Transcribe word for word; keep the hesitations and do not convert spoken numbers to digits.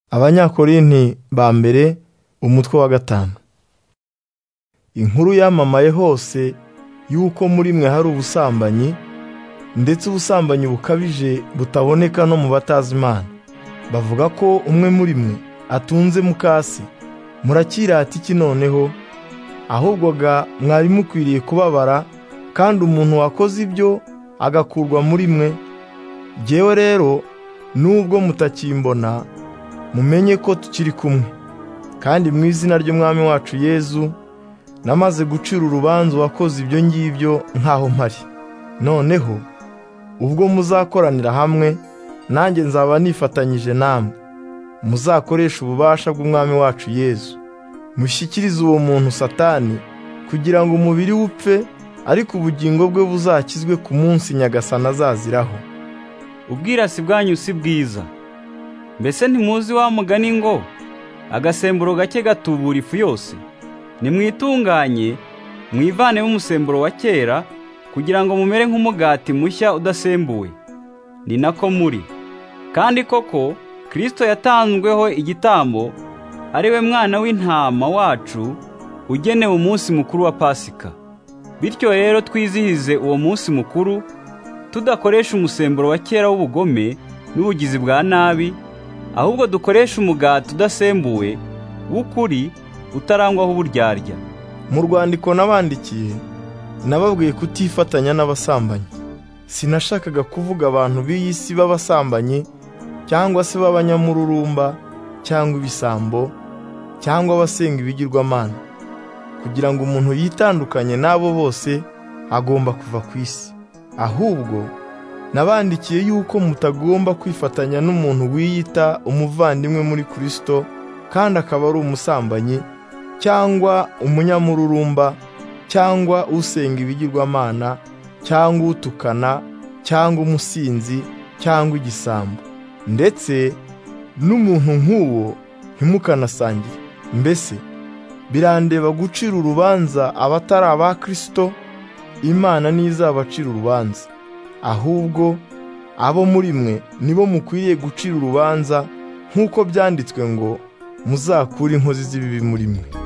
Abanyakorinti ba mbere umutwe wa gatanu. Inkuru yamamaye hose yuko muri mwe hari ubusambanyi, ndetse ubusambanyi bukabije butaboneka no mu batazi Imana. Bavuga ko umwe muri mwe atunze mukase. Murakirata iki noneho? Ahubwo ga mwari mukwiriye kubabara, kandi umuntu wakoze ibyo agakurwa muri mwe. Jyewe rero nubwo mutakimbona, mumenye ko tukiri kumwe, kandi mu izina ry'Umwami wacu Yezu namaze gucira urubanza wakoze ibyo ngibyo nkaho mpari. Noneho ubwo muzakoranira hamwe, nanjye nzaba nifatanyije namwe. Muzakoresha ububasha bw'Umwami wacu Yezu, mushyikirize uwo muntu Satani, kugira ngo umubiri upfe, ariko ubugingo bwe buzakizwe ku munsi Nyagasani azaziraho. Ubwirasi bwanyu si bwiza. Mbese ntimuzi wa mugani ngo agasemburo gake gatubura ifu yose? Nimwitunganye, mwivanemo umusemburo wa kera, kugira ngo mumere nk'umugati mushya udasembuwe. Ni nako muri. Kandi koko Kristo yatanzweho igitambo, ari we mwana w'intama wacu ugenewe umunsi mukuru wa Pasika. Bityo rero twizihize uwo munsi mukuru tudakoresha umusemburo wa kera w'ubugome n'ubugizi bwa nabi, ahubwo dukoresha umugati udasembuwe w'ukuri utarangwaho uburyarya. Mu rwandiko nabandikiye nababwiye kutifatanya n'abasambanyi. Sinashakaga kuvuga abantu b'iyi si b'abasambanyi, cyangwa se b'abanyamururumba, cyangwa ibisambo, cyangwa abasenga ibigirwamana. Kugira ngo umuntu yitandukanye n'abo bose, agomba kuva ku isi. Ahubwo nabandikiye yuko mutagomba kwifatanya n'umuntu wiyita umuvandimwe muri Kristo, kandi akaba ari umusambanyi, cyangwa umunyamururumba, cyangwa usenga ibigirwamana, cyangwa utukana, cyangwa umusinzi, cyangwa igisambo. Ndetse n'umuntu nk'uwo ntimukanasangire. Mbese birandeba gucira urubanza abatari aba Kristo? Imana ntizabacira urubanza. Ahubwo abo muri mwe nibo mukwiriye gucira urubanza, nk'uko byanditswe ngo muzakure inkozi z'ibibi muri mwe.